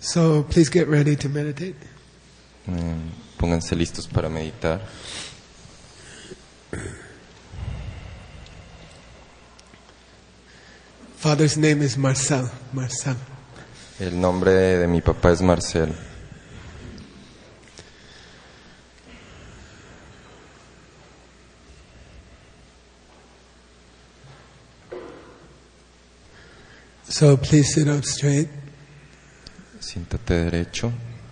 So please get ready to meditate. Pónganse listos para meditar. Father's name is Marcel. Marcel. El nombre de mi papá es Marcel. So please sit up straight. Siéntate derecho.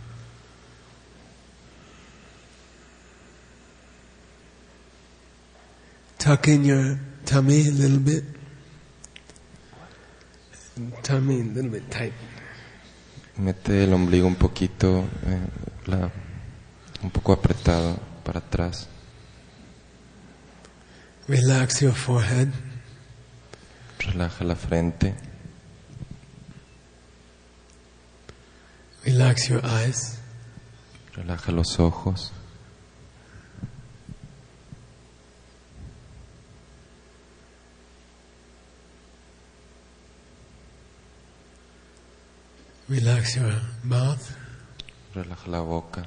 Tuck in your tummy a little bit. Tummy a little bit tight. Mete el ombligo un poquito, un poco apretado para atrás. Relax your forehead. Relaja la frente. Relax your eyes. Relaja los ojos. Relax your mouth. Relaja la boca.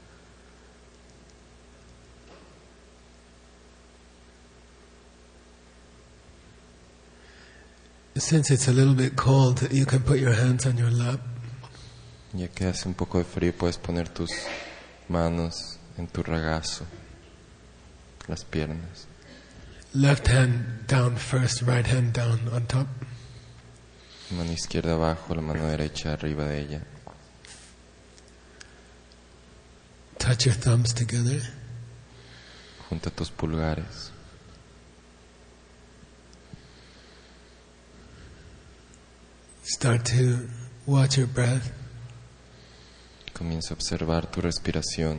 Since it's a little bit cold, you can put your hands on your lap. Ya que hace un poco de frío, puedes poner tus manos en tu regazo, las piernas. Left hand down first, right hand down on top. La mano izquierda abajo, la mano derecha arriba de ella. Touch your thumbs together. Junta tus pulgares. Start to watch your breath. Comienza a observar tu respiración.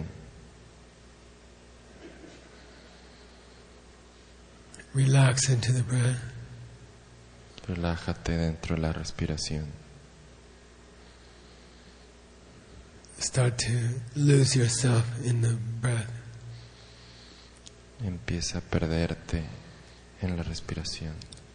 Relax into the breath. Relájate dentro de la respiración. Start to lose yourself in the breath. Empieza a perderte en la respiración.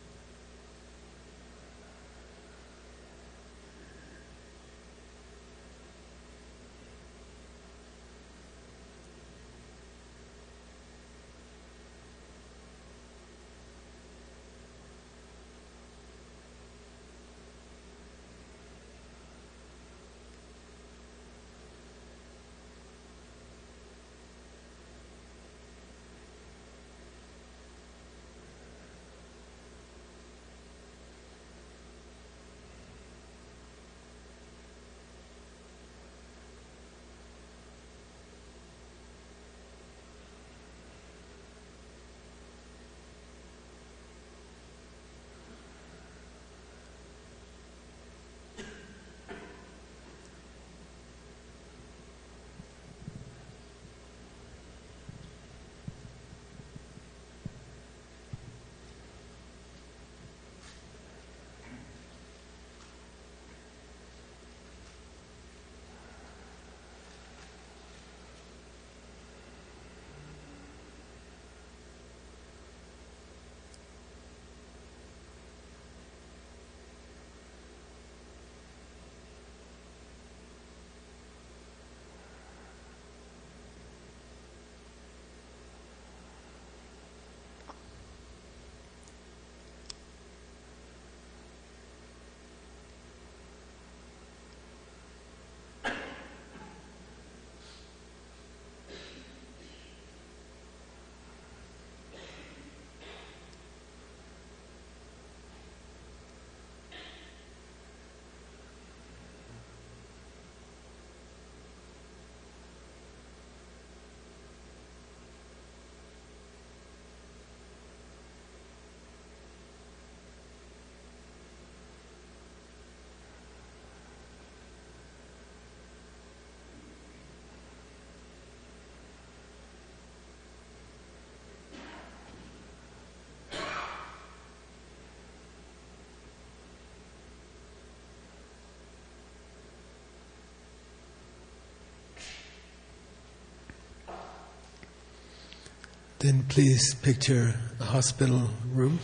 Then please picture a hospital room.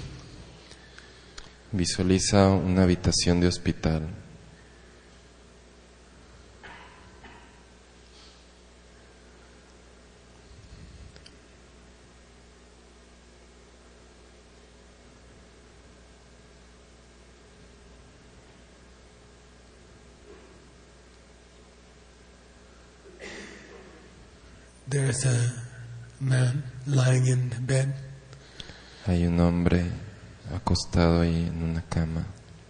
Visualiza una habitación de hospital. There's a man lying in bed. Hay un hombre acostado ahí en una cama.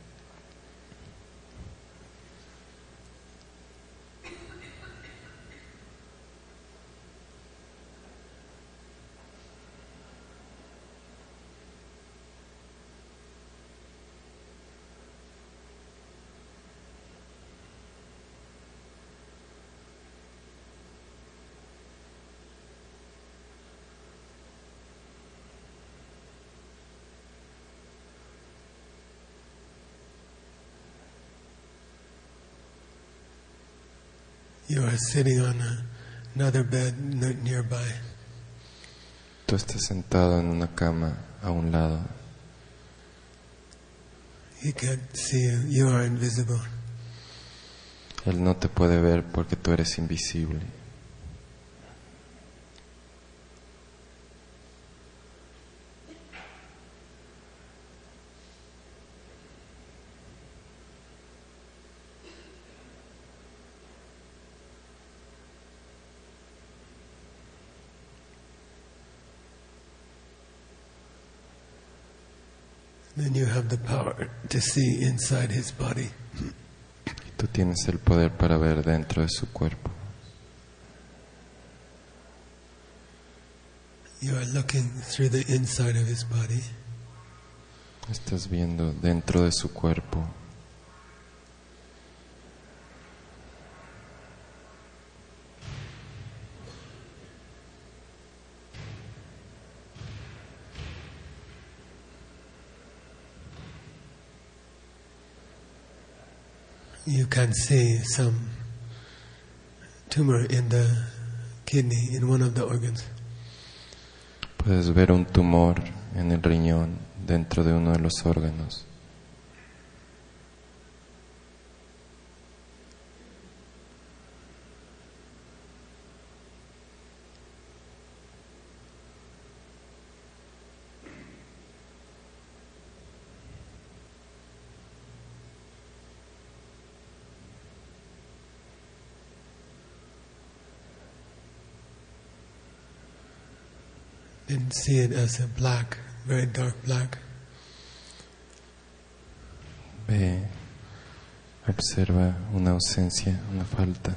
You are sitting on another bed nearby. Tú estás sentado en una cama a un lado. He can't see you. You are invisible. Él no te puede ver porque tú eres invisible. Then you have the power to see inside his body. Y tú tienes el poder para ver dentro de su cuerpo. You are looking through the inside of his body. Estás viendo dentro de su cuerpo. You can see some tumor in the kidney, in one of the organs. Puedes ver un tumor en el riñón dentro de uno de los órganos. And see it as a black, very dark black. Ve, observa una ausencia, una falta.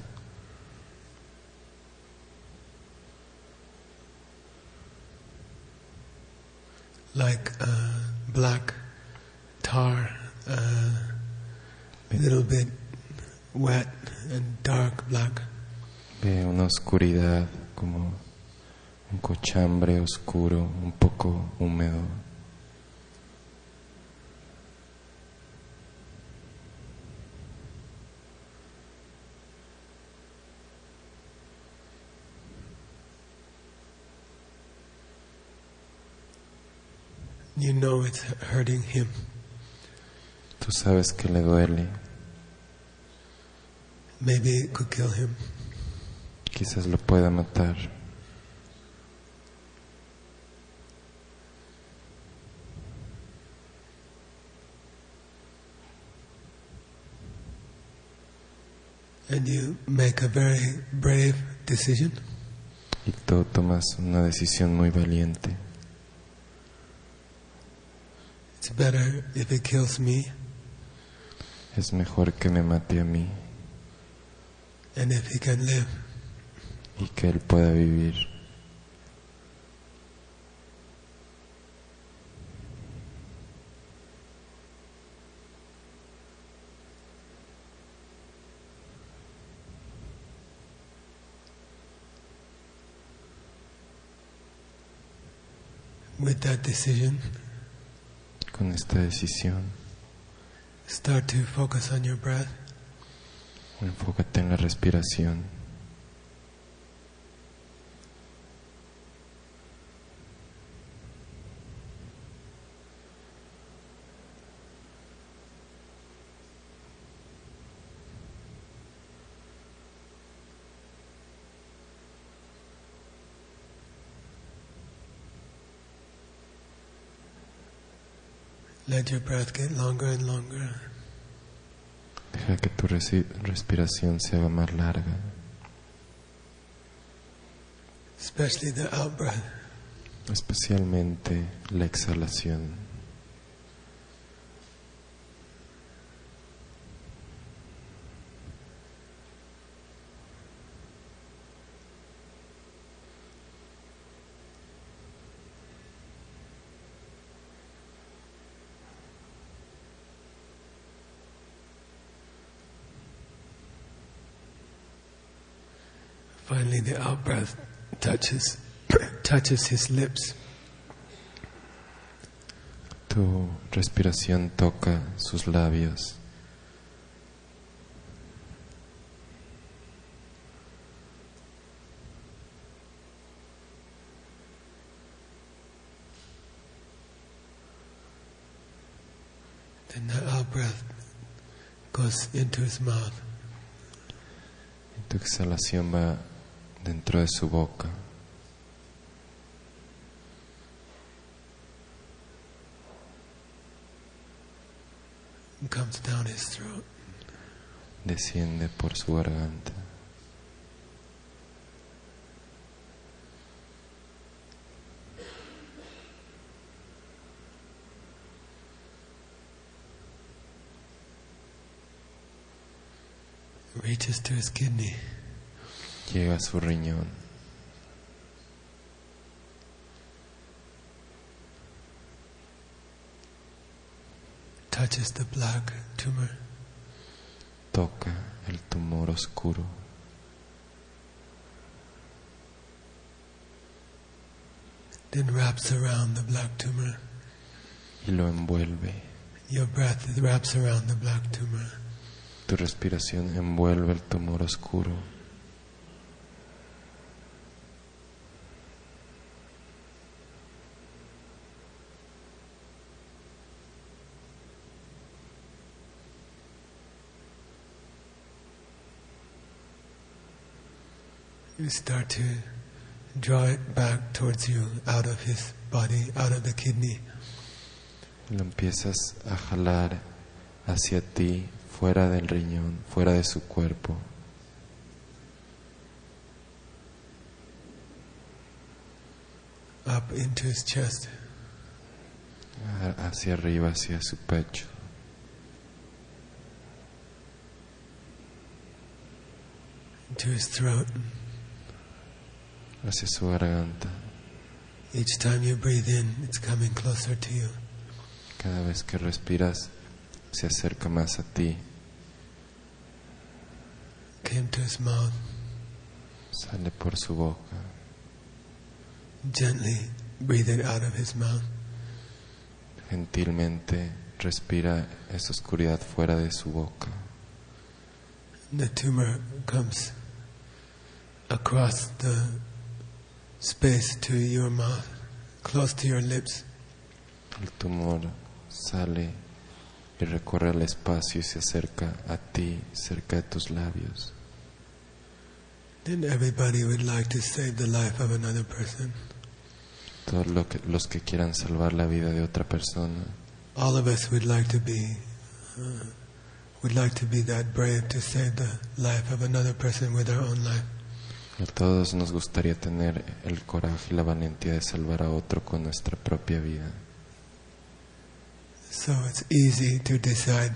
Like black tar, a little bit wet and dark black. Ve una oscuridad como un cochambre oscuro, un poco húmedo. You know it's hurting him. Tú sabes que le duele. Maybe it could kill him. Quizás lo pueda matar. And you make a very brave decision. Y tú tomas una decisión muy valiente. It's better if it kills me. Es mejor que me mate a mí And if he can live. y que él pueda vivir. With that decision, Con esta decisión, start to focus on your breath. enfócate en la respiración. Let your breath get longer and longer. Deja que tu respiración se haga más larga. especially the out-breath. Especialmente la exhalación. Finally, the out-breath touches his lips. Tu respiración toca sus labios. Then the out-breath goes into his mouth. Tu exhalación va dentro de su boca. And comes down his throat. Desciende por su garganta. Reaches to his kidney. Llega a su riñón. Touches the black tumor. Toca el tumor oscuro. Then wraps around the black tumor. Y lo envuelve. Your breath wraps around the black tumor. Tu respiración envuelve el tumor oscuro. You start to draw it back towards you, out of his body, out of the kidney. Lo empiezas a jalar hacia ti, fuera del riñón, fuera de su cuerpo. Up into his chest. Hacia arriba, hacia su pecho. Into his throat. Hacia su garganta. Each time you breathe in, it's coming closer to you. Cada vez que respiras, se acerca más a ti. Came to his mouth. Sale por su boca. Gently breathe it out of his mouth. Gentilmente respira esa oscuridad fuera de su boca. The tumor comes across the space to your mouth, close to your lips. El tumor sale y recorre el espacio y se acerca a ti, cerca de tus labios. Then everybody would like to save the life of another person. Todos los que quieran salvar la vida de otra persona. All of us would like to be that brave to save the life of another person with our own life. A todos nos gustaría tener el coraje y la valentía de salvar a otro con nuestra propia vida. So it's easy to decide.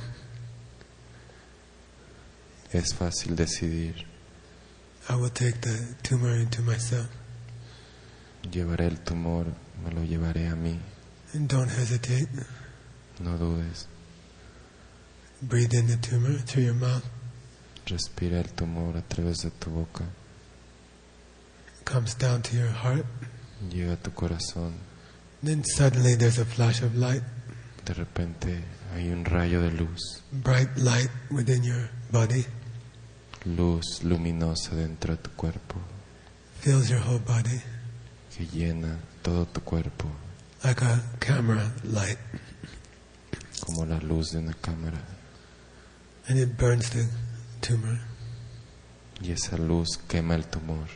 Es fácil decidir. I will take the tumor into myself. Llevaré el tumor, me lo llevaré a mí. And don't hesitate. No dudes. Breathe in the tumor through your mouth. Respira el tumor a través de tu boca. It comes down to your heart. Llega a tu corazón. Then suddenly there's a flash of light. De repente hay un rayo de luz. Bright light within your body. Luz luminosa dentro de tu cuerpo. Fills your whole body. Que llena todo tu cuerpo. Like a camera light. Como la luz de una cámara. And it burns the tumor. Y esa luz quema el tumor.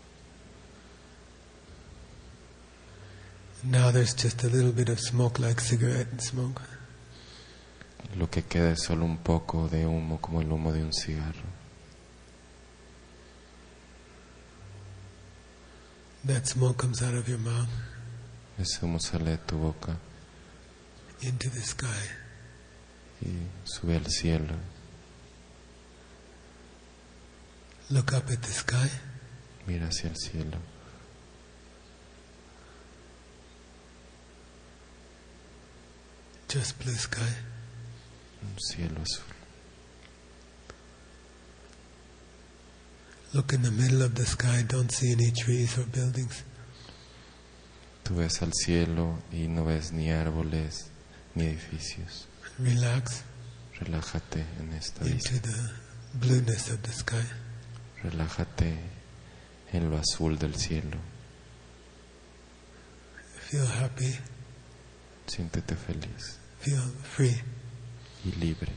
Now there's just a little bit of smoke, like cigarette smoke. Lo que queda es solo un poco de humo, como el humo de un cigarro. That smoke comes out of your mouth Ese humo sale de tu boca into the sky. y sube al cielo. Look up at the sky. Mira hacia el cielo. Just blue sky. Un cielo azul. Look in the middle of the sky. Don't see any trees or buildings. Tú ves al cielo y no ves ni árboles ni edificios. Relax Relájate en esta into vista. the blueness of the sky. Relájate en lo azul del cielo. Feel happy. Siéntete feliz Feel free. y libre.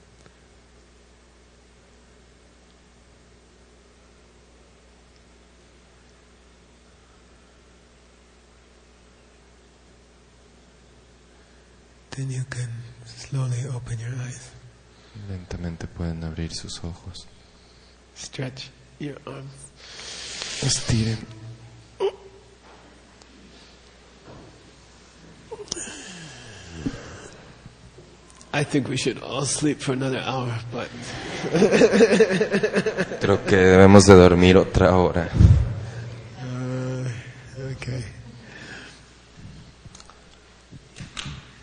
Then you can slowly open your eyes. Lentamente pueden abrir sus ojos. Stretch your arms. Estiren. I think we should all sleep for another hour, but Creo que debemos de dormir otra hora. okay.